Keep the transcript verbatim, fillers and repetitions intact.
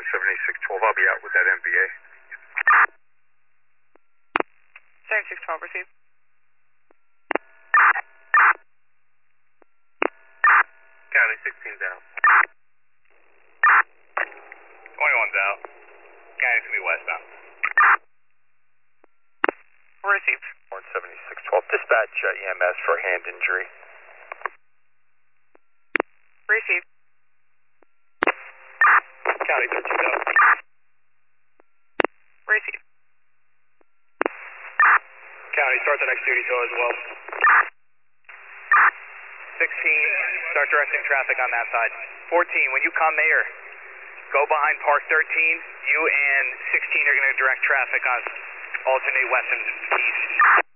seventy-six twelve, I'll be out with that M B A. seventy-six twelve, received. County sixteen down. twenty-one's out. County's gonna be westbound. Received. one seventy-six twelve, dispatch uh, E M S for hand injury. Received. County thirteen down. Received. County, start the next duty tow as well. sixteen, start directing traffic on that side. fourteen, when you come there, go behind Park thirteen. You and sixteen are going to direct traffic on alternate west and east.